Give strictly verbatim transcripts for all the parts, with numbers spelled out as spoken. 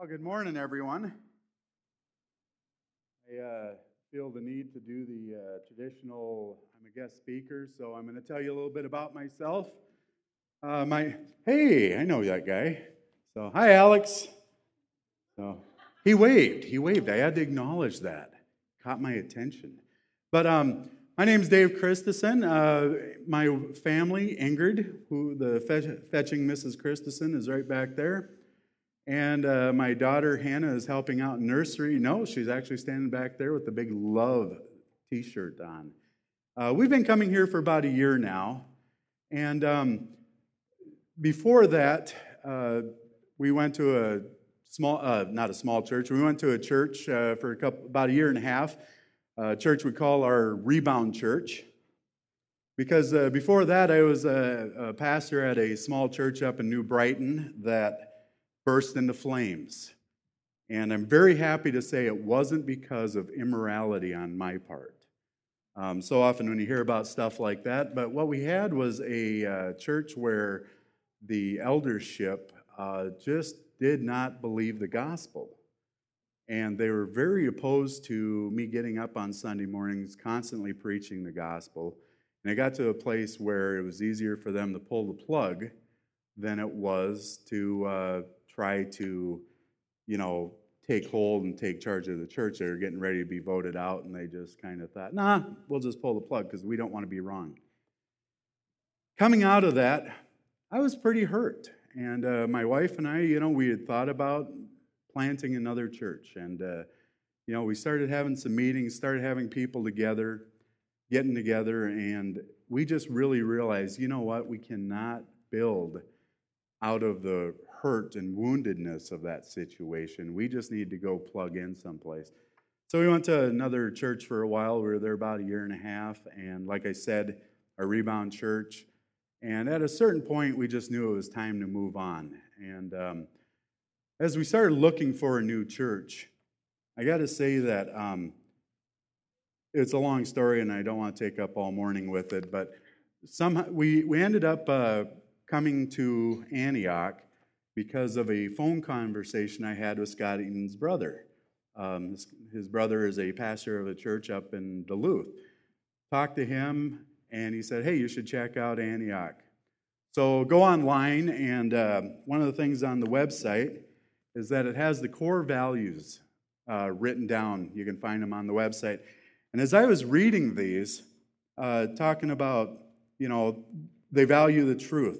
Well, good morning, everyone. I uh, feel the need to do the uh, traditional, I'm a guest speaker, so I'm going to tell you a little bit about myself. Uh, my, hey, I know that guy. So, hi, Alex. So, he waved, he waved. I had to acknowledge that. Caught my attention. But um, my name's Dave Christensen. Uh, my family, Ingrid, who the fetch, fetching Missus Christensen is right back there. And uh, my daughter, Hannah, is helping out in nursery. No, she's actually standing back there with the big love t-shirt on. Uh, we've been coming here for about a year now. And um, before that, uh, we went to a small, uh, not a small church, we went to a church uh, for a couple, about a year and a half, a church we call our Rebound Church. Because uh, before that, I was a, a pastor at a small church up in New Brighton that burst into flames. And I'm very happy to say it wasn't because of immorality on my part. Um, so often when you hear about stuff like that, but what we had was a uh, church where the eldership uh, just did not believe the gospel. And they were very opposed to me getting up on Sunday mornings, constantly preaching the gospel. And it got to a place where it was easier for them to pull the plug than it was to uh, try to, you know, take hold and take charge of the church. They were getting ready to be voted out, and they just kind of thought, nah, we'll just pull the plug because we don't want to be wrong. Coming out of that, I was pretty hurt. And uh, my wife and I, you know, we had thought about planting another church. And, uh, you know, we started having some meetings, started having people together, getting together, and we just really realized, you know what, we cannot build out of the hurt and woundedness of that situation. We just need to go plug in someplace. So we went to another church for a while. We were there about a year and a half, and like I said, a Rebound Church. And at a certain point, we just knew it was time to move on. And um, as we started looking for a new church, I got to say that um, it's a long story, and I don't want to take up all morning with it, but somehow we, we ended up uh, coming to Antioch because of a phone conversation I had with Scott Eaton's brother. Um, his, his brother is a pastor of a church up in Duluth. Talked to him, and he said, hey, you should check out Antioch. So go online, and uh, one of the things on the website is that it has the core values uh, written down. You can find them on the website. And as I was reading these, uh, talking about, you know, they value the truth,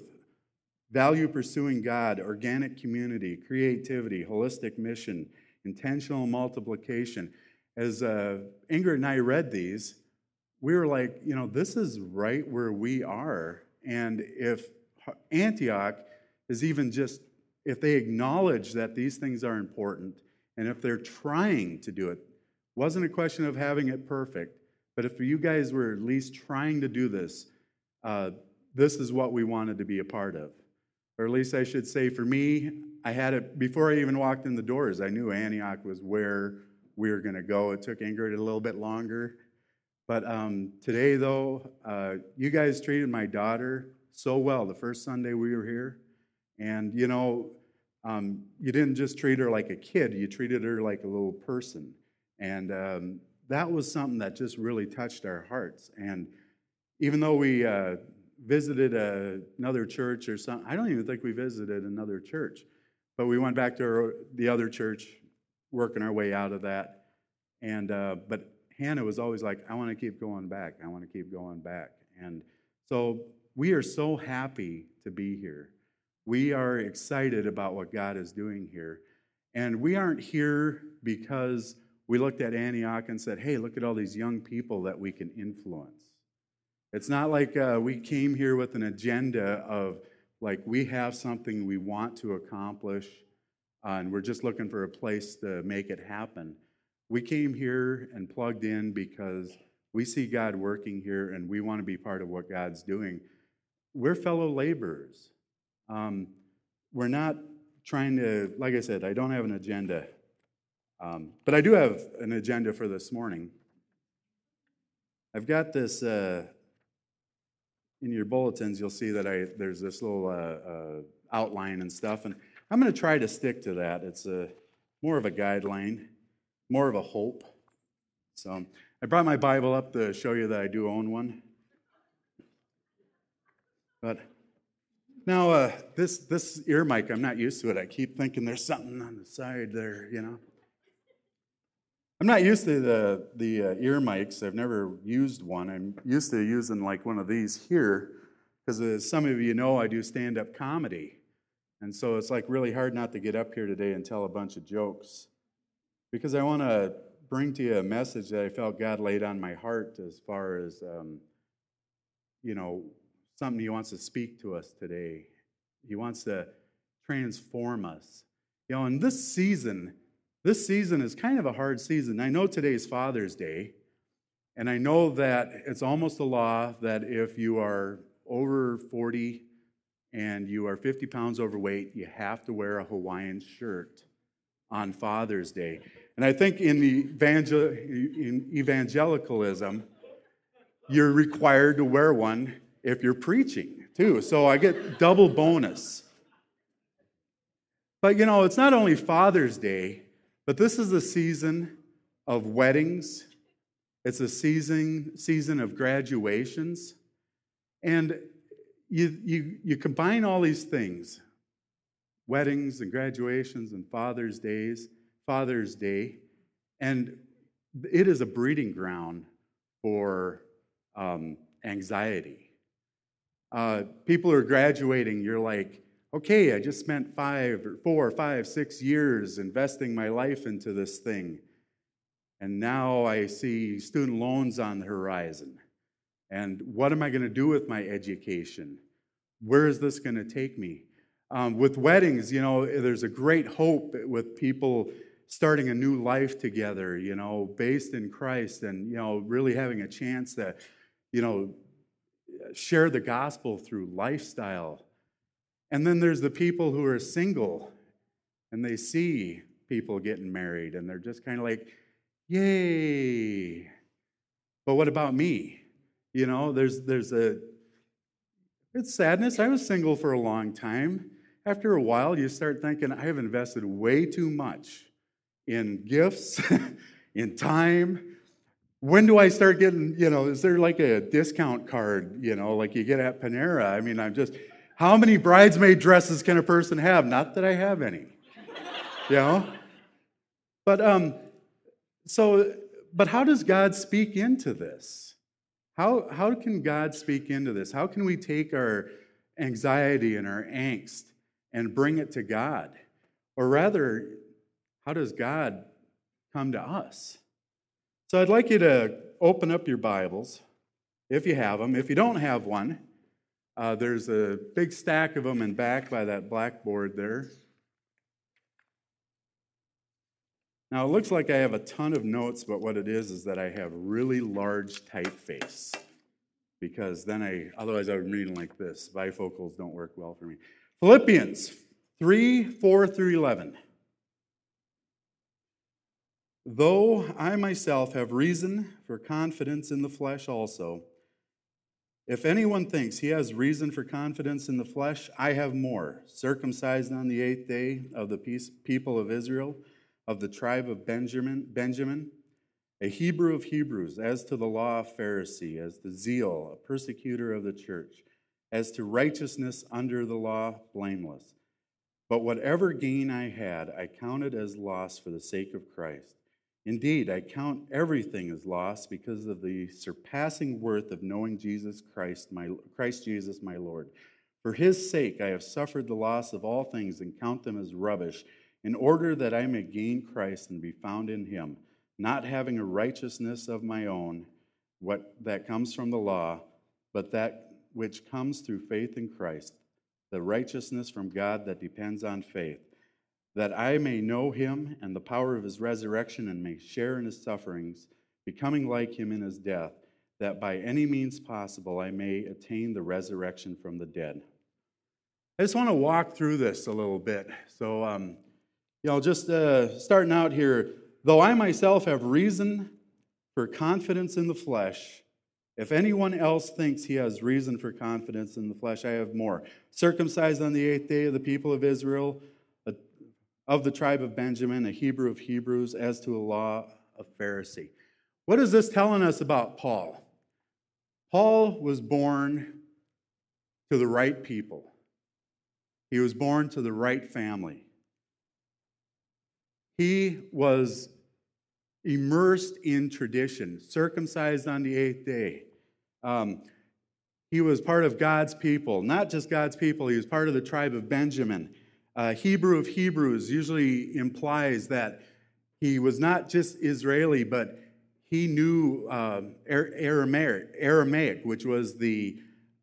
value pursuing God, organic community, creativity, holistic mission, intentional multiplication. As uh, Ingrid and I read these, we were like, you know, this is right where we are. And if Antioch is even just, if they acknowledge that these things are important, and if they're trying to do it, wasn't a question of having it perfect, but if you guys were at least trying to do this, uh, this is what we wanted to be a part of. Or at least I should say for me, I had it, before I even walked in the doors, I knew Antioch was where we were going to go. It took Ingrid a little bit longer. But um, today, though, uh, you guys treated my daughter so well the first Sunday we were here. And, you know, um, you didn't just treat her like a kid, you treated her like a little person. And um, that was something that just really touched our hearts. And even though we uh, visited a, another church or something, I don't even think we visited another church. But we went back to our, the other church, working our way out of that. And uh, but Hannah was always like, I want to keep going back. I want to keep going back. And so we are so happy to be here. We are excited about what God is doing here. And we aren't here because we looked at Antioch and said, hey, look at all these young people that we can influence. It's not like uh, we came here with an agenda of, like, we have something we want to accomplish, uh, and we're just looking for a place to make it happen. We came here and plugged in because we see God working here, and we want to be part of what God's doing. We're fellow laborers. Um, we're not trying to, like I said, I don't have an agenda. Um, but I do have an agenda for this morning. I've got this, uh, in your bulletins, you'll see that I there's this little uh, uh, outline and stuff, and I'm going to try to stick to that. It's a more of a guideline, more of a hope. So I brought my Bible up to show you that I do own one. But now uh, this this ear mic, I'm not used to it. I keep thinking there's something on the side there, you know. I'm not used to the, the uh, ear mics. I've never used one. I'm used to using like one of these here because as some of you know, I do stand-up comedy. And so it's like really hard not to get up here today and tell a bunch of jokes because I want to bring to you a message that I felt God laid on my heart as far as, um, you know, something He wants to speak to us today. He wants to transform us. You know, in this season, this season is kind of a hard season. I know today's Father's Day, and I know that it's almost a law that if you are over forty and you are fifty pounds overweight, you have to wear a Hawaiian shirt on Father's Day. And I think in the evangel- in evangelicalism, you're required to wear one if you're preaching, too. So I get double bonus. But, you know, it's not only Father's Day, but this is a season of weddings. It's a season season of graduations. And you, you, you combine all these things, weddings and graduations and Father's Days, Father's Day, and it is a breeding ground for um, anxiety. Uh, people are graduating, you're like, okay, I just spent five or four or five, six years investing my life into this thing. And now I see student loans on the horizon. And what am I going to do with my education? Where is this going to take me? Um, with weddings, you know, there's a great hope with people starting a new life together, you know, based in Christ and, you know, really having a chance to, you know, share the gospel through lifestyle. And then there's the people who are single and they see people getting married and they're just kind of like, yay. But what about me? You know, there's there's a, it's sadness. I was single for a long time. After a while, you start thinking, I have invested way too much in gifts, in time. When do I start getting, you know, is there like a discount card, you know, like you get at Panera? I mean, I'm just... How many bridesmaid dresses can a person have? Not that I have any, you know? But um, so, but how does God speak into this? How how can God speak into this? How can we take our anxiety and our angst and bring it to God? Or rather, how does God come to us? So I'd like you to open up your Bibles, if you have them. If you don't have one, Uh, there's a big stack of them in back by that blackboard there. Now, it looks like I have a ton of notes, but what it is is that I have really large typeface. Because then I, otherwise I would be reading like this. Bifocals don't work well for me. Philippians three, four through eleven. Though I myself have reason for confidence in the flesh also, if anyone thinks he has reason for confidence in the flesh, I have more. Circumcised on the eighth day of the people of Israel, of the tribe of Benjamin, Benjamin, a Hebrew of Hebrews, as to the law, a Pharisee, as to zeal, a persecutor of the church, as to righteousness under the law, blameless. But whatever gain I had, I counted as loss for the sake of Christ. Indeed, I count everything as loss because of the surpassing worth of knowing Jesus Christ, my Christ Jesus, my Lord. For his sake I have suffered the loss of all things and count them as rubbish, in order that I may gain Christ and be found in him, not having a righteousness of my own, what that comes from the law, but that which comes through faith in Christ, the righteousness from God that depends on faith, that I may know him and the power of his resurrection and may share in his sufferings, becoming like him in his death, that by any means possible I may attain the resurrection from the dead. I just want to walk through this a little bit. So, um, you know, just uh, starting out here, though I myself have reason for confidence in the flesh, if anyone else thinks he has reason for confidence in the flesh, I have more. Circumcised on the eighth day of the people of Israel, of the tribe of Benjamin, a Hebrew of Hebrews, as to a law of Pharisee. What is this telling us about Paul? Paul was born to the right people. He was born to the right family. He was immersed in tradition, circumcised on the eighth day. Um, he was part of God's people, not just God's people, he was part of the tribe of Benjamin. Uh, Hebrew of Hebrews usually implies that he was not just Israeli, but he knew uh, Aramaic, Aramaic, which was the,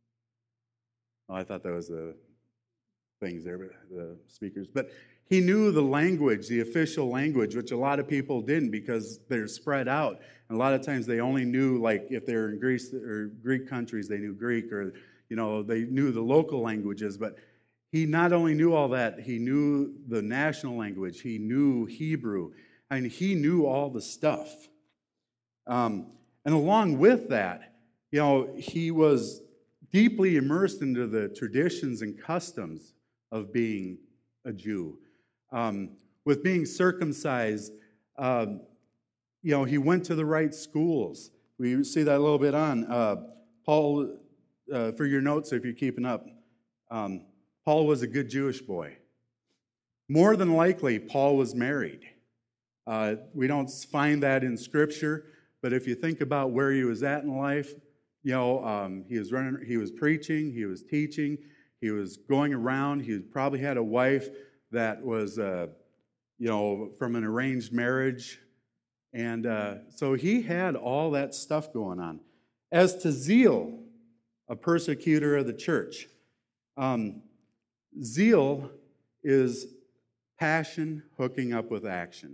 oh, I thought that was the things there, the speakers, but he knew the language, the official language, which a lot of people didn't because they're spread out. And a lot of times they only knew, like, if they're in Greece or Greek countries, they knew Greek, or, you know, they knew the local languages. But he not only knew all that, he knew the national language. He knew Hebrew. I mean, he knew all the stuff. Um, and along with that, you know, he was deeply immersed into the traditions and customs of being a Jew. Um, with being circumcised, um, you know, he went to the right schools. We see that a little bit on. Uh, Paul, uh, for your notes, if you're keeping up, um, Paul was a good Jewish boy. More than likely, Paul was married. Uh, we don't find that in Scripture, but if you think about where he was at in life, you know, um, he was running, he was preaching, he was teaching, he was going around. He probably had a wife that was, uh, you know, from an arranged marriage. And uh, so he had all that stuff going on. As to zeal, a persecutor of the church, um, zeal is passion hooking up with action.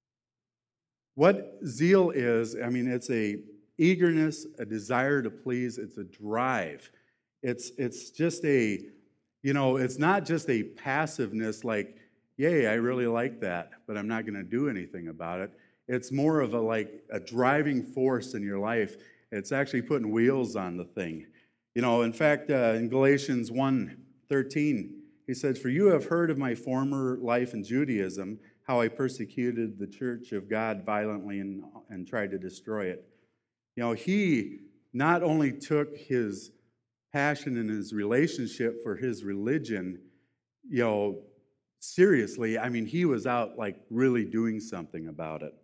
What zeal is, I mean, it's a eagerness, a desire to please, it's a drive. It's, it's just a, you know, it's not just a passiveness like, yay, I really like that, but I'm not going to do anything about it. It's more of a like a driving force in your life. It's actually putting wheels on the thing. You know, in fact, uh, in Galatians one thirteen, he says, "For you have heard of my former life in Judaism, how I persecuted the church of God violently and, and tried to destroy it." You know, he not only took his passion and his relationship for his religion, you know, seriously. I mean, he was out like really doing something about it.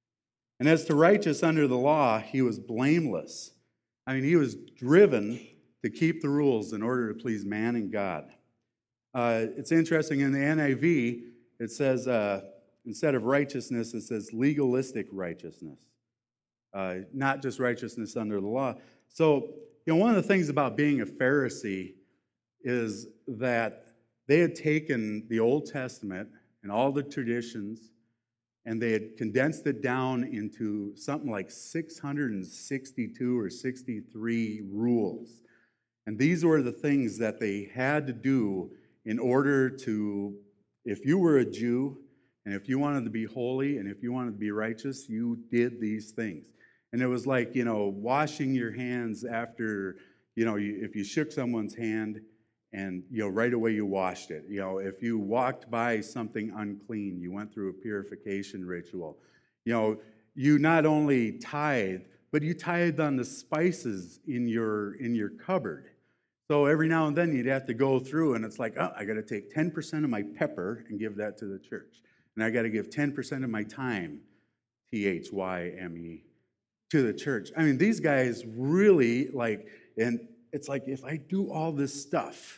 And as to righteous under the law, he was blameless. I mean, he was driven to keep the rules in order to please man and God. Uh, it's interesting, in the N I V, it says, uh, instead of righteousness, it says legalistic righteousness. Uh, not just righteousness under the law. So, you know, one of the things about being a Pharisee is that they had taken the Old Testament and all the traditions, and they had condensed it down into something like six hundred sixty-two or sixty-three rules. And these were the things that they had to do in order to, if you were a Jew, and if you wanted to be holy, and if you wanted to be righteous, you did these things. And it was like, you know, washing your hands after, you know, you, if you shook someone's hand, and, you know, right away you washed it. You know, if you walked by something unclean, you went through a purification ritual. You know, you not only tithed, but you tithed on the spices in your in your cupboard. So every now and then you'd have to go through, and it's like, oh, I got to take ten percent of my pepper and give that to the church. And I got to give ten percent of my thyme, T H Y M E, to the church. I mean, these guys really, like, and it's like, if I do all this stuff,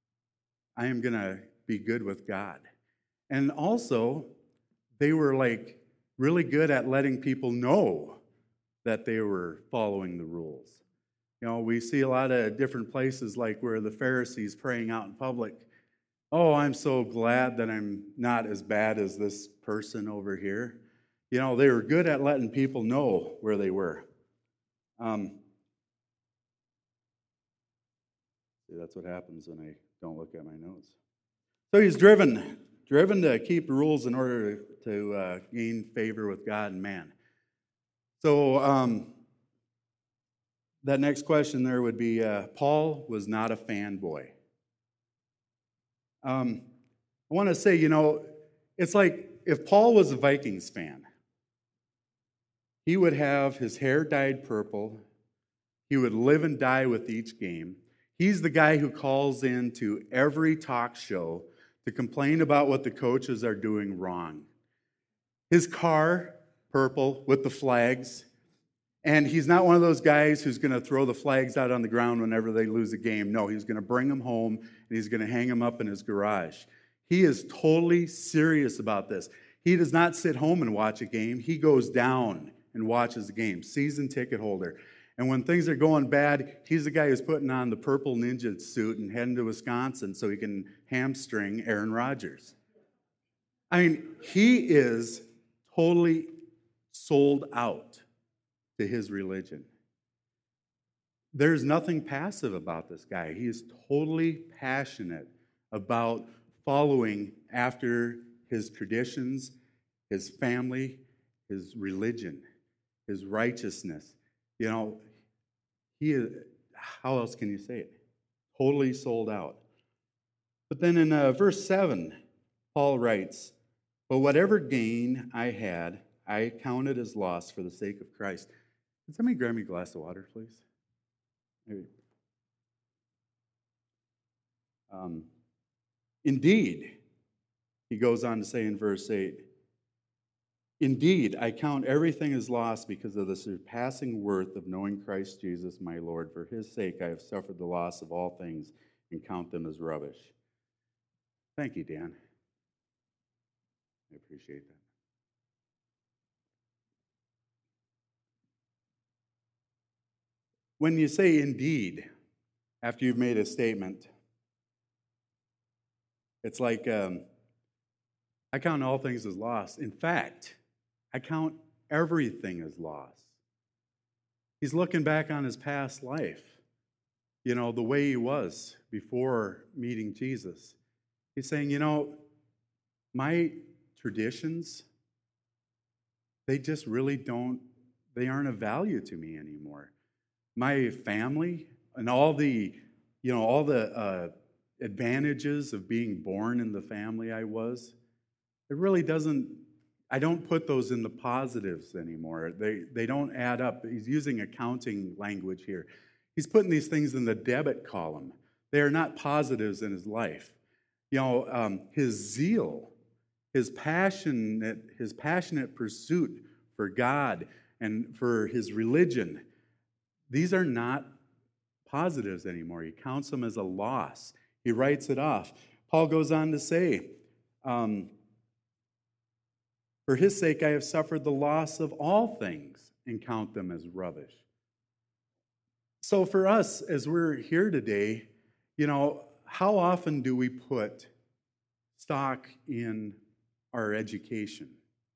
I am going to be good with God. And also, they were, like, really good at letting people know that they were following the rules. You know, we see a lot of different places, like where the Pharisees praying out in public, "Oh, I'm so glad that I'm not as bad as this person over here." You know, they were good at letting people know where they were. Um, see, that's what happens when I don't look at my notes. So he's driven, driven to keep the rules in order to, to uh, gain favor with God and man. So um, that next question there would be, uh, Paul was not a fanboy. Um, I want to say, you know, It's like if Paul was a Vikings fan, he would have his hair dyed purple. He would live and die with each game. He's the guy who calls in to every talk show to complain about what the coaches are doing wrong. His car, purple, with the flags. And he's not one of those guys who's going to throw the flags out on the ground whenever they lose a game. No, he's going to bring them home, and he's going to hang them up in his garage. He is totally serious about this. He does not sit home and watch a game. He goes down and watches the game. Season ticket holder. And when things are going bad, he's the guy who's putting on the purple ninja suit and heading to Wisconsin so he can hamstring Aaron Rodgers. I mean, he is totally sold out to his religion. There's nothing passive about this guy. He is totally passionate about following after his traditions, his family, his religion, his righteousness. You know, he is, how else can you say it? Totally sold out. But then in uh, verse seven, Paul writes, "But whatever gain I had, I counted as loss for the sake of Christ." Can somebody grab me a glass of water, please? Maybe. Um, Indeed, he goes on to say in verse eight, "Indeed, I count everything as loss because of the surpassing worth of knowing Christ Jesus my Lord. For his sake I have suffered the loss of all things and count them as rubbish." Thank you, Dan. I appreciate that. When you say indeed, after you've made a statement, it's like, um, I count all things as loss. In fact, I count everything as loss. He's looking back on his past life, you know, the way he was before meeting Jesus. He's saying, you know, my traditions, they just really don't, they aren't of value to me anymore. My family and all the, you know, all the uh, advantages of being born in the family I was, it really doesn't, I don't put those in the positives anymore. They they don't add up. He's using accounting language here. He's putting these things in the debit column. They are not positives in his life. You know, um, his zeal, his passionate, his passionate pursuit for God and for his religion, these are not positives anymore. He counts them as a loss. He writes it off. Paul goes on to say, um, "For his sake I have suffered the loss of all things and count them as rubbish." So for us, as we're here today, you know, how often do we put stock in our education?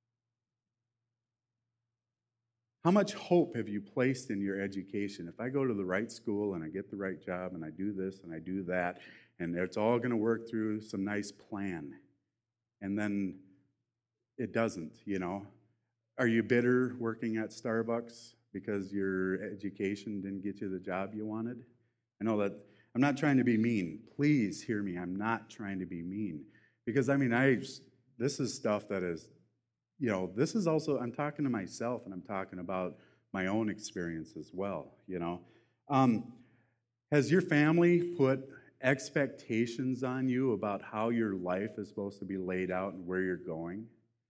How much hope have you placed in your education? If I go to the right school and I get the right job and I do this and I do that, and it's all going to work through some nice plan, and then it doesn't, you know? Are you bitter working at Starbucks because your education didn't get you the job you wanted? I know that I'm not trying to be mean. Please hear me. I'm not trying to be mean. Because, I mean, I this is stuff that is, you know, this is also, I'm talking to myself and I'm talking about my own experience as well, you know. Um, has your family put expectations on you about how your life is supposed to be laid out and where you're going?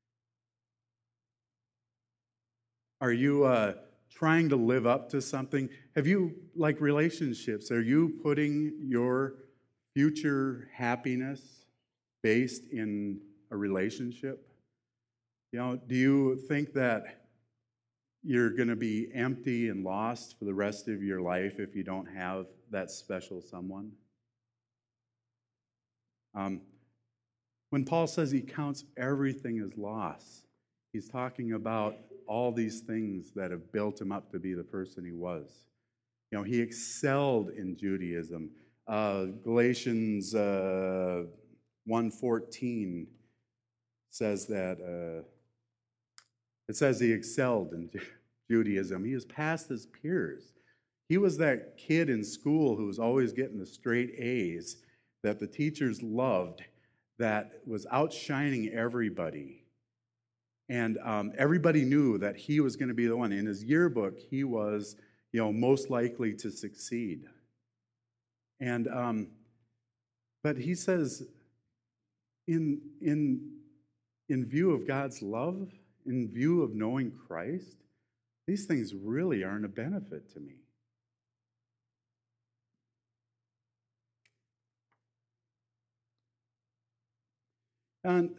Are you uh, trying to live up to something? Have you, like relationships, are you putting your future happiness based in a relationship? You know, do you think that you're going to be empty and lost for the rest of your life if you don't have that special someone? Um, when Paul says he counts everything as loss, he's talking about all these things that have built him up to be the person he was. You know, he excelled in Judaism. Uh, Galatians uh, one fourteen says that, uh, it says he excelled in Judaism. He was past his peers. He was that kid in school who was always getting the straight A's that the teachers loved, that was outshining everybody. And um, everybody knew that he was going to be the one. In his yearbook, he was, you know, most likely to succeed. And um, but he says, in in in view of God's love, in view of knowing Christ, these things really aren't a benefit to me. And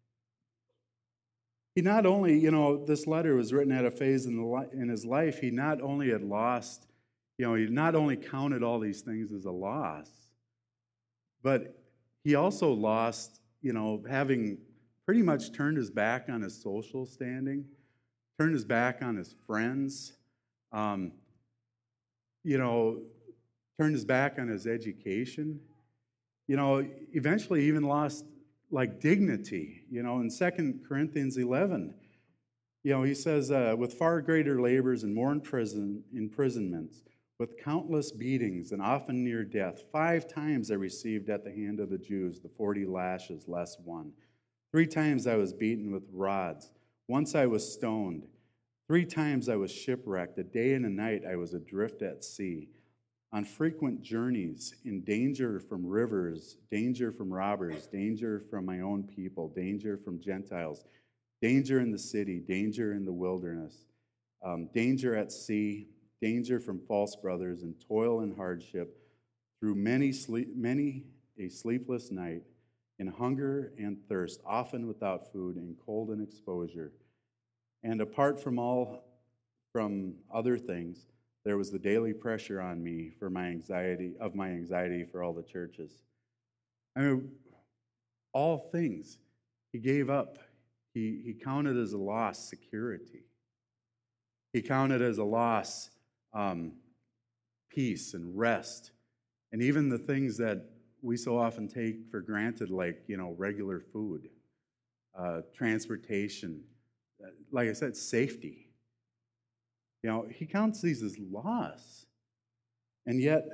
he not only, you know, this letter was written at a phase in, the li- in his life, he not only had lost, you know, he not only counted all these things as a loss, but he also lost, you know, having pretty much turned his back on his social standing, turned his back on his friends, um, you know, turned his back on his education, you know, eventually even lost like dignity. You know, in Second Corinthians eleven, you know, he says, uh, with far greater labors and more imprison, imprisonments, with countless beatings and often near death, five times I received at the hand of the Jews the forty lashes less one. Three times I was beaten with rods. Once I was stoned. Three times I was shipwrecked. A day and a night I was adrift at sea. On frequent journeys, in danger from rivers, danger from robbers, danger from my own people, danger from Gentiles, danger in the city, danger in the wilderness, um, danger at sea, danger from false brothers, and toil and hardship, through many sleep, many a sleepless night, in hunger and thirst, often without food, in cold and exposure. And apart from all, from other things, there was the daily pressure on me for my anxiety, of my anxiety for all the churches. I mean, all things he gave up. He, he counted as a loss security. He counted as a loss um, peace and rest. And even the things that we so often take for granted, like, you know, regular food, uh, transportation, like I said, safety. You know, he counts these as loss. And yet,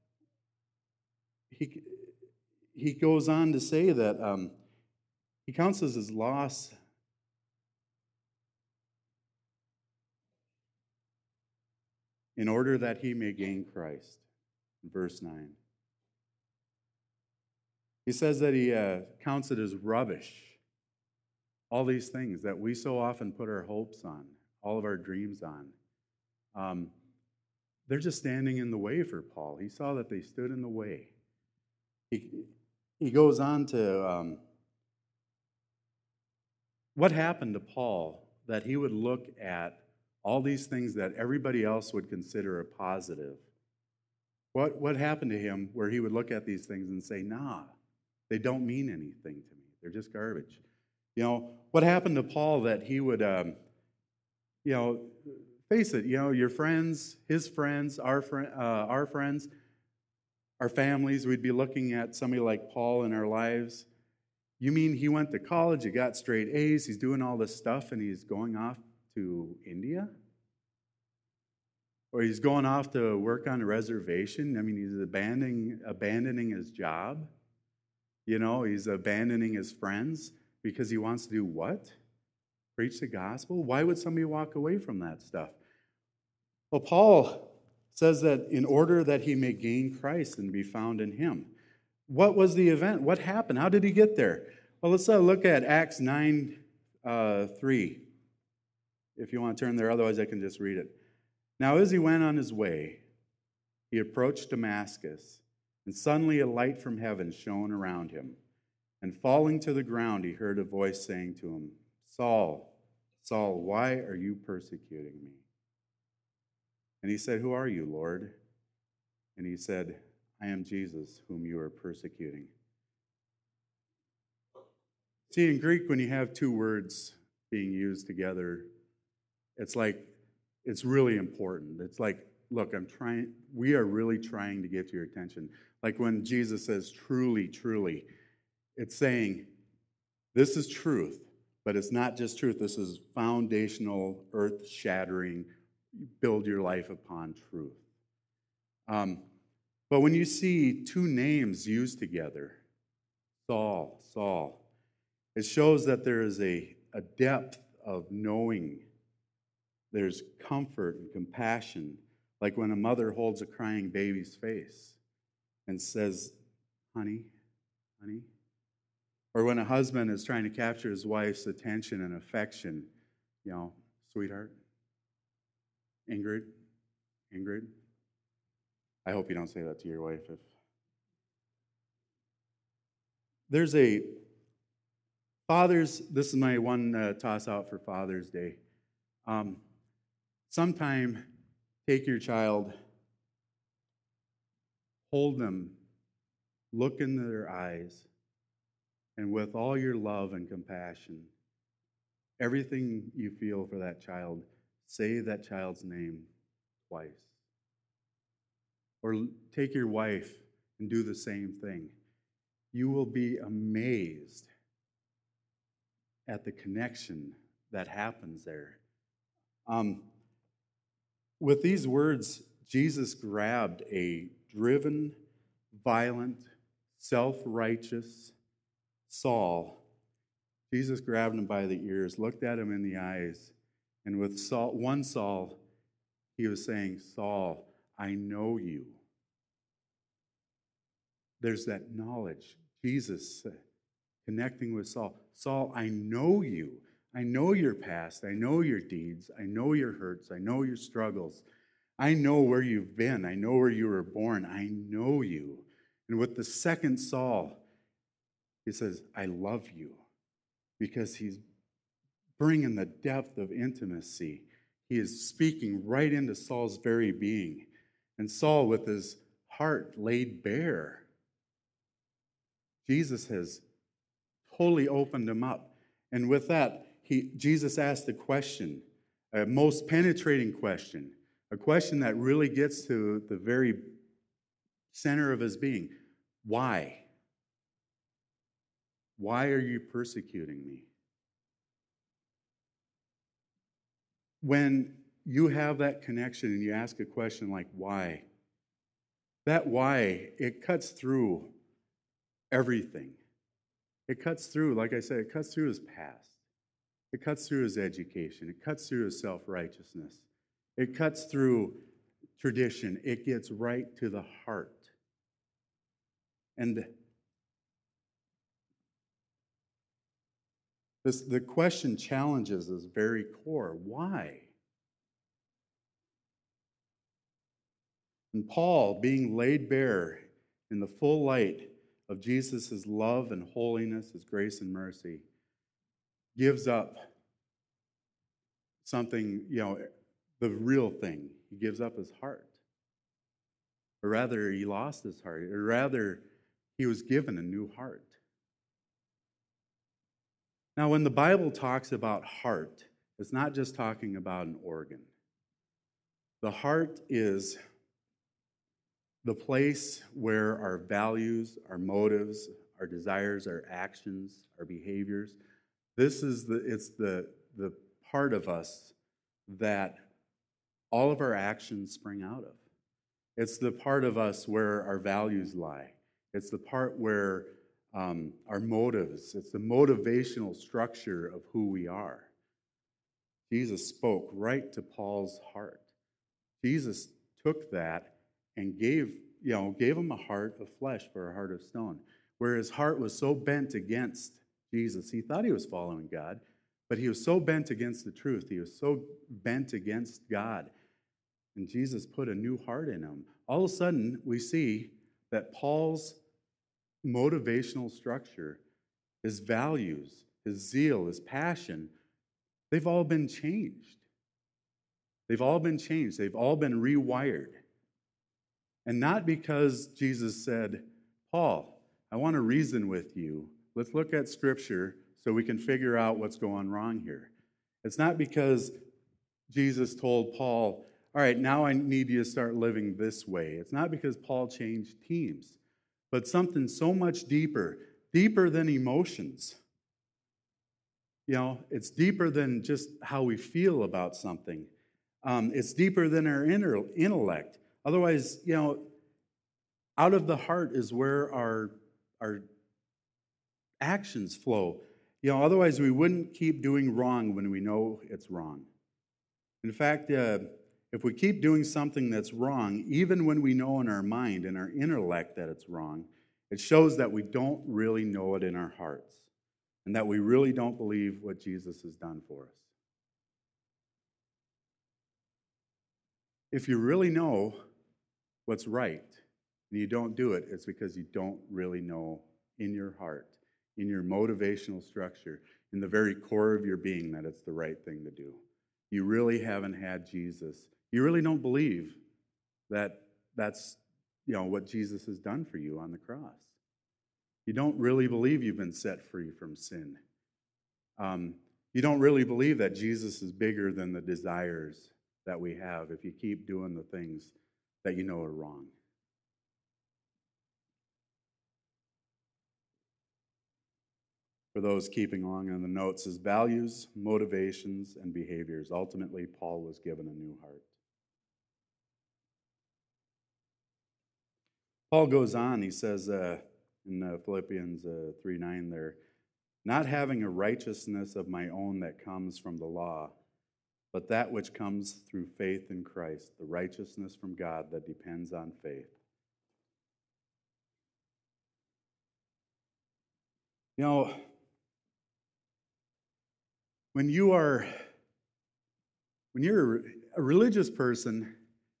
he, he goes on to say that um, he counts this as loss in order that he may gain Christ. In verse nine. He says that he uh, counts it as rubbish. All these things that we so often put our hopes on, all of our dreams on. Um, they're just standing in the way for Paul. He saw that they stood in the way. He, he goes on to, um, what happened to Paul that he would look at all these things that everybody else would consider a positive? What, what happened to him where he would look at these things and say, nah, they don't mean anything to me. They're just garbage. You know, what happened to Paul that he would, um, you know, face it, you know, your friends, his friends, our, fr- uh, our friends, our families, we'd be looking at somebody like Paul in our lives. You mean he went to college, he got straight A's, he's doing all this stuff, and he's going off to India? Or he's going off to work on a reservation? I mean, he's abandoning, abandoning his job. You know, he's abandoning his friends because he wants to do what? Preach the gospel? Why would somebody walk away from that stuff? Well, Paul says that in order that he may gain Christ and be found in him. What was the event? What happened? How did he get there? Well, let's uh, look at Acts nine, uh, three. If you want to turn there, otherwise I can just read it. Now as he went on his way, he approached Damascus, and suddenly a light from heaven shone around him. And falling to the ground, he heard a voice saying to him, Saul, Saul, why are you persecuting me? And he said, who are you, Lord? And he said, I am Jesus, whom you are persecuting. See, in Greek, when you have two words being used together, it's like, it's really important. It's like, look, I'm trying, we are really trying to get your attention. Like when Jesus says, truly, truly, it's saying, this is truth, but it's not just truth. This is foundational, earth-shattering, build your life upon truth. Um, but when you see two names used together, Saul, Saul. It shows that there is a, a depth of knowing. There's comfort and compassion, like when a mother holds a crying baby's face and says, honey, honey. Or when a husband is trying to capture his wife's attention and affection, you know, sweetheart, Ingrid, Ingrid. I hope you don't say that to your wife. If There's a, fathers, this is my one uh, toss out for Father's Day. Um, sometime take your child, hold them, look into their eyes, and with all your love and compassion, everything you feel for that child, say that child's name twice. Or take your wife and do the same thing. You will be amazed at the connection that happens there. Um, with these words, Jesus grabbed a driven, violent, self-righteous Saul. Jesus grabbed him by the ears, looked at him in the eyes, and with Saul, one Saul, he was saying, Saul, I know you. There's that knowledge. Jesus connecting with Saul. Saul, I know you. I know your past. I know your deeds. I know your hurts. I know your struggles. I know where you've been. I know where you were born. I know you. And with the second Saul, he says, I love you, because he's bringing the depth of intimacy. He is speaking right into Saul's very being. And Saul, with his heart laid bare, Jesus has totally opened him up. And with that, he, Jesus asked a question, a most penetrating question, a question that really gets to the very center of his being. Why? Why are you persecuting me? When you have that connection and you ask a question like why, that why, it cuts through everything. It cuts through, like I said, it cuts through his past. It cuts through his education. It cuts through his self-righteousness. It cuts through tradition. It gets right to the heart. And this, the question challenges his very core. Why? And Paul, being laid bare in the full light of Jesus' love and holiness, his grace and mercy, gives up something, you know, the real thing. He gives up his heart. Or rather, he lost his heart. Or rather, he was given a new heart. Now, when the Bible talks about heart, it's not just talking about an organ. The heart is the place where our values, our motives, our desires, our actions, our behaviors, this is the, it's the, the part of us that all of our actions spring out of. It's the part of us where our values lie. It's the part where um, our motives, it's the motivational structure of who we are. Jesus spoke right to Paul's heart. Jesus took that and gave, you know, gave him a heart of flesh for a heart of stone, where his heart was so bent against Jesus. He thought he was following God, but he was so bent against the truth. He was so bent against God. And Jesus put a new heart in him. All of a sudden, we see that Paul's motivational structure, his values, his zeal, his passion, they've all been changed. They've all been changed. They've all been rewired. And not because Jesus said, Paul, I want to reason with you. Let's look at Scripture so we can figure out what's going wrong here. It's not because Jesus told Paul, all right, now I need you to start living this way. It's not because Paul changed teams, but something so much deeper, deeper than emotions. You know, it's deeper than just how we feel about something. Um, it's deeper than our inner intellect. Otherwise, you know, out of the heart is where our, our actions flow. You know, otherwise we wouldn't keep doing wrong when we know it's wrong. In fact, uh, if we keep doing something that's wrong, even when we know in our mind, in our intellect that it's wrong, it shows that we don't really know it in our hearts and that we really don't believe what Jesus has done for us. If you really know what's right and you don't do it, it's because you don't really know in your heart, in your motivational structure, in the very core of your being that it's the right thing to do. You really haven't had Jesus. You really don't believe that that's, you know, what Jesus has done for you on the cross. You don't really believe you've been set free from sin. Um, you don't really believe that Jesus is bigger than the desires that we have if you keep doing the things that you know are wrong. For those keeping along on the notes, his values, motivations, and behaviors. Ultimately, Paul was given a new heart. Paul goes on, he says uh, in uh, Philippians uh, three nine there, not having a righteousness of my own that comes from the law, but that which comes through faith in Christ, the righteousness from God that depends on faith. You know, when you are, when you're a religious person,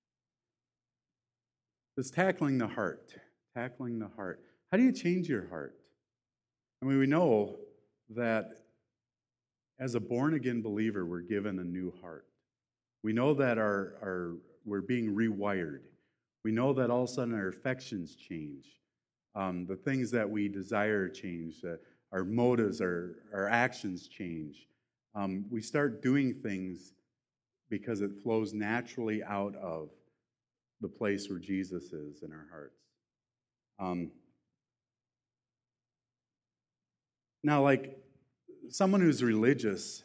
it's tackling the heart, tackling the heart. How do you change your heart? I mean, we know that as a born-again believer, we're given a new heart. We know that our, our we're being rewired. We know that all of a sudden our affections change. Um, the things that we desire change. Uh, our motives, our, our actions change. Um, we start doing things because it flows naturally out of the place where Jesus is in our hearts. Um, now, like someone who's religious,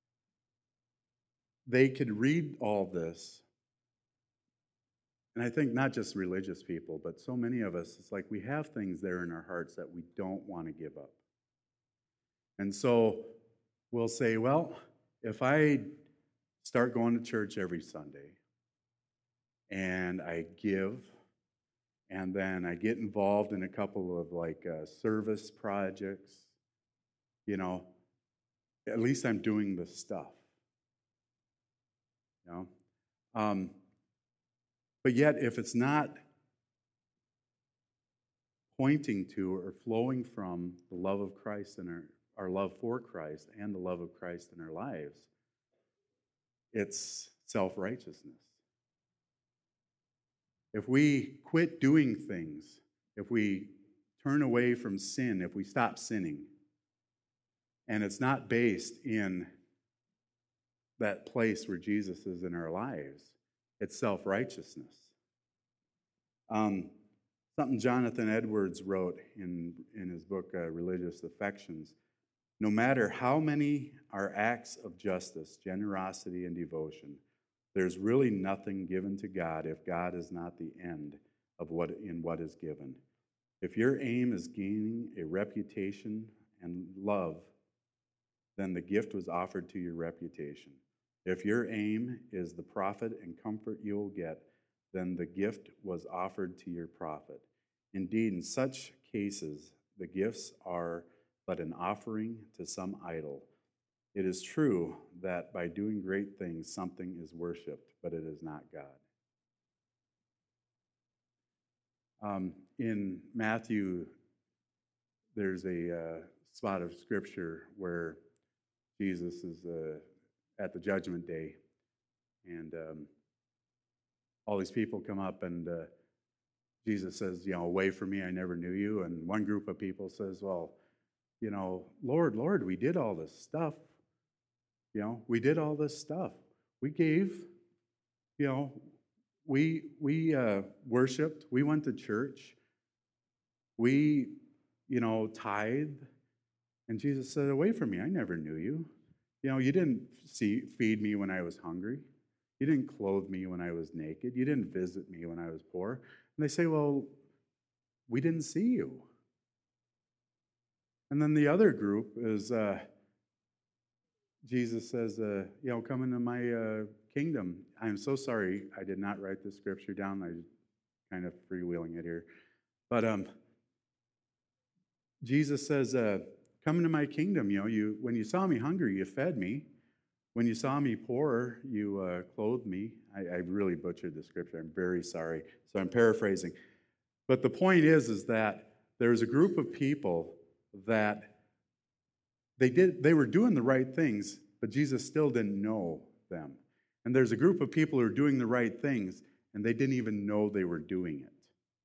they could read all this. And I think not just religious people, but so many of us, it's like we have things there in our hearts that we don't want to give up. And so we'll say, well, if I start going to church every Sunday and I give, and then I get involved in a couple of like uh, service projects, you know, at least I'm doing the stuff. You know? Um, but yet, if it's not pointing to or flowing from the love of Christ and our, our love for Christ and the love of Christ in our lives, it's self-righteousness. If we quit doing things, if we turn away from sin, if we stop sinning, and it's not based in that place where Jesus is in our lives, it's self-righteousness. Um, something Jonathan Edwards wrote in, in his book, uh, Religious Affections. No matter how many are acts of justice, generosity, and devotion, there's really nothing given to God if God is not the end of what in what is given. If your aim is gaining a reputation and love, then the gift was offered to your reputation. If your aim is the profit and comfort you will get, then the gift was offered to your profit. Indeed, in such cases, the gifts are but an offering to some idol. It is true that by doing great things, something is worshipped, but it is not God. Um, in Matthew, there's a uh, spot of scripture where Jesus is uh, at the judgment day, and um, all these people come up, and uh, Jesus says, you know, away from me, I never knew you. And one group of people says, well, you know, Lord, Lord, we did all this stuff. You know, we did all this stuff. We gave, you know, we we uh, worshiped. We went to church. We, you know, tithed. And Jesus said, away from me, I never knew you. You know, you didn't see, feed me when I was hungry. You didn't clothe me when I was naked. You didn't visit me when I was poor. And they say, well, we didn't see you. And then the other group is uh, Jesus says, uh, you know, come into my uh, kingdom. I'm so sorry I did not write the scripture down. I kind of freewheeling it here. But um, Jesus says, uh, come into my kingdom. You know, you when you saw me hungry, you fed me. When you saw me poor, you uh, clothed me. I, I really butchered the scripture. I'm very sorry. So I'm paraphrasing. But the point is, is that there's a group of people that they did they were doing the right things, but Jesus still didn't know them. And there's a group of people who are doing the right things, and they didn't even know they were doing it.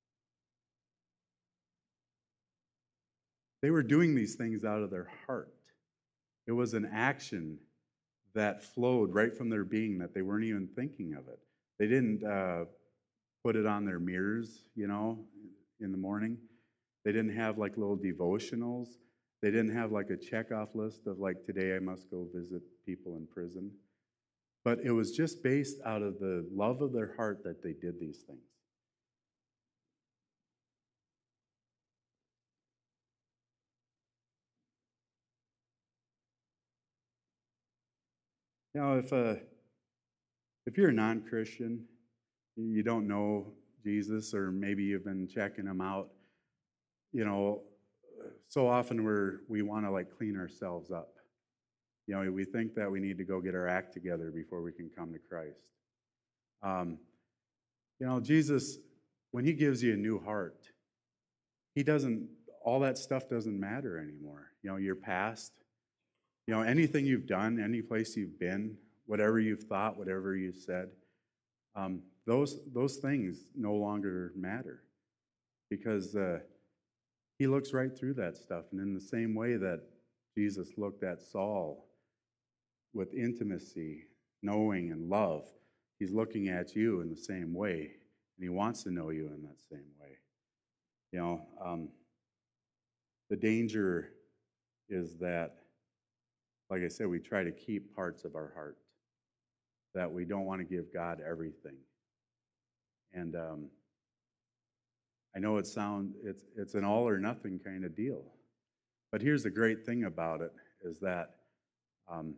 They were doing these things out of their heart. It was an action that flowed right from their being, that they weren't even thinking of it. They didn't uh, put it on their mirrors, you know, in the morning. They didn't have like little devotionals. They didn't have like a checkoff list of like, today I must go visit people in prison. But it was just based out of the love of their heart that they did these things. Now, if uh, if you're a non-Christian, you don't know Jesus, or maybe you've been checking him out, you know, so often we're we want to like clean ourselves up. You know, we think that we need to go get our act together before we can come to Christ. Um, you know, Jesus, when he gives you a new heart, he doesn't, all that stuff doesn't matter anymore. You know, your past, you know, anything you've done, any place you've been, whatever you've thought, whatever you've said, um, those those things no longer matter, because uh, he looks right through that stuff. And in the same way that Jesus looked at Saul with intimacy, knowing, and love, he's looking at you in the same way, and he wants to know you in that same way. You know, um, the danger is that, like I said, we try to keep parts of our heart, that we don't want to give God everything. And um, I know it sound it's it's an all or nothing kind of deal, but here's the great thing about it is that um,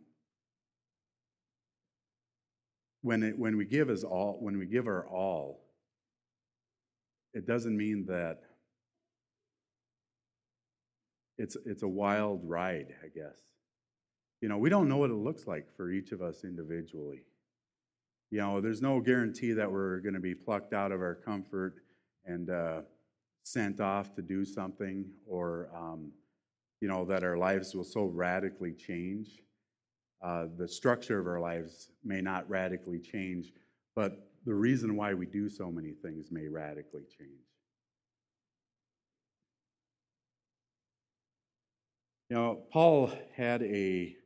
when it when we give as all when we give our all, it doesn't mean that it's it's a wild ride, I guess. You know, we don't know what it looks like for each of us individually. You know, there's no guarantee that we're going to be plucked out of our comfort and uh, sent off to do something, or, um, you know, that our lives will so radically change. Uh, the structure of our lives may not radically change, but the reason why we do so many things may radically change. You know, Paul had a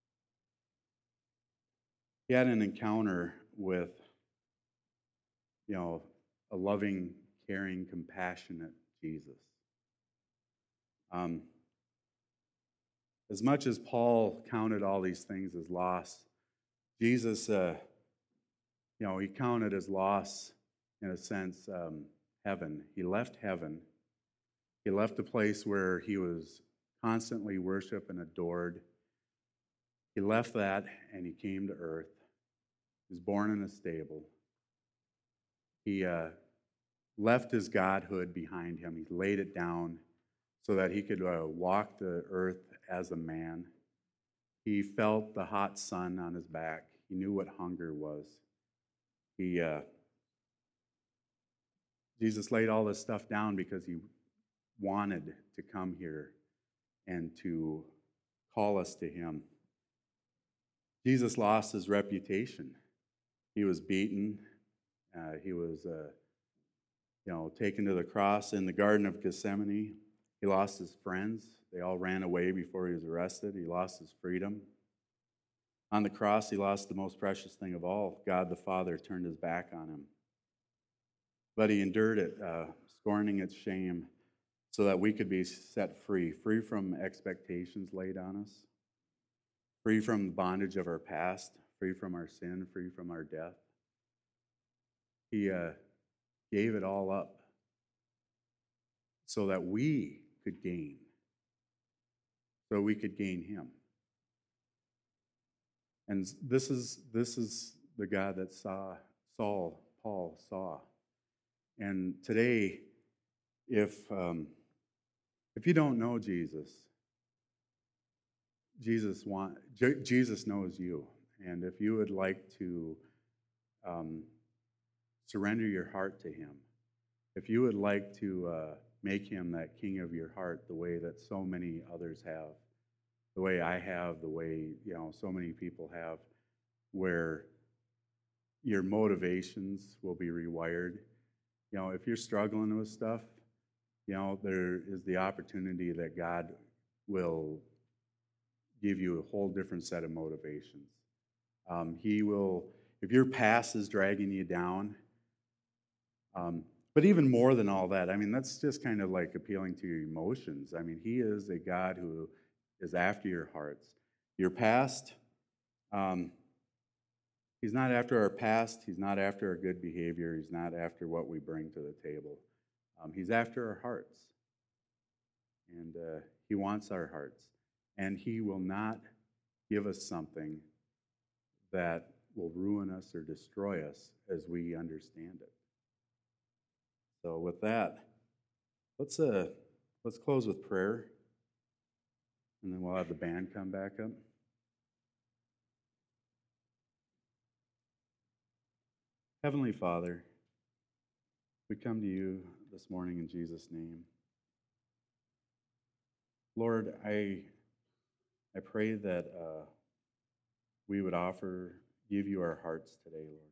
he had an encounter with, you know, a loving, caring, compassionate Jesus. Um, as much as Paul counted all these things as loss, Jesus, uh, you know, he counted as loss, in a sense, um, heaven. He left heaven. He left a place where he was constantly worshiped and adored. He left that and he came to earth. He was born in a stable. He uh, left his godhood behind him. He laid it down so that he could uh, walk the earth as a man. He felt the hot sun on his back. He knew what hunger was. He, uh, Jesus laid all this stuff down because he wanted to come here and to call us to him. Jesus lost his reputation. He was beaten. Uh, he was, uh, you know, taken to the cross in the Garden of Gethsemane. He lost his friends. They all ran away before he was arrested. He lost his freedom. On the cross, he lost the most precious thing of all. God the Father turned his back on him. But he endured it, uh, scorning its shame, so that we could be set free, free from expectations laid on us, free from the bondage of our past, free from our sin, free from our death. He uh, gave it all up so that we could gain. so we could gain him. And this is this is the God that saw Saul, Paul saw. And today, if um, if you don't know Jesus, Jesus want J- Jesus knows you. And if you would like to um, surrender your heart to him, if you would like to uh, make him that king of your heart the way that so many others have, the way I have, the way, you know, so many people have, where your motivations will be rewired. You know, if you're struggling with stuff, you know, there is the opportunity that God will give you a whole different set of motivations. Um, he will, if your past is dragging you down, um, but even more than all that, I mean, that's just kind of like appealing to your emotions. I mean, he is a God who is after your hearts. Your past, um, he's not after our past. He's not after our good behavior. He's not after what we bring to the table. Um, he's after our hearts. And uh, he wants our hearts. And he will not give us something that will ruin us or destroy us as we understand it. So with that, let's uh, let's close with prayer. And then we'll have the band come back up. Heavenly Father, we come to you this morning in Jesus' name. Lord, I I pray that uh, we would offer, give you our hearts today, Lord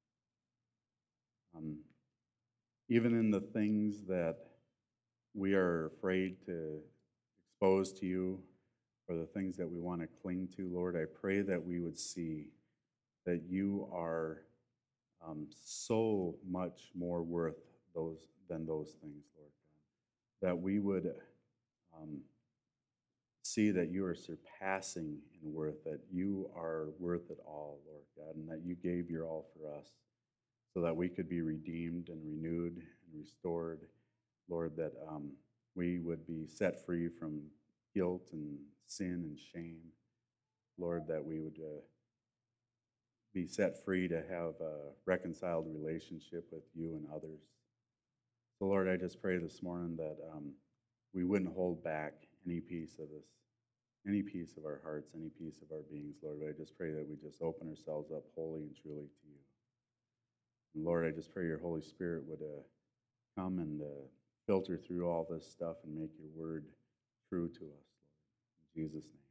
God. Um, even in the things that we are afraid to expose to you, or the things that we want to cling to, Lord, I pray that we would see that you are um, so much more worth those than those things, Lord God. That we would um, see that you are surpassing in worth, that you are worth it all, Lord God, and that you gave your all for us so that we could be redeemed and renewed and restored, Lord, that um, we would be set free from guilt and sin and shame, Lord, that we would uh, be set free to have a reconciled relationship with you and others. So, Lord, I just pray this morning that um, we wouldn't hold back any piece of this, any piece of our hearts, any piece of our beings, Lord. But I just pray that we just open ourselves up wholly and truly to you. And Lord, I just pray your Holy Spirit would uh, come and uh, filter through all this stuff and make your word true to us, Lord. In Jesus' name.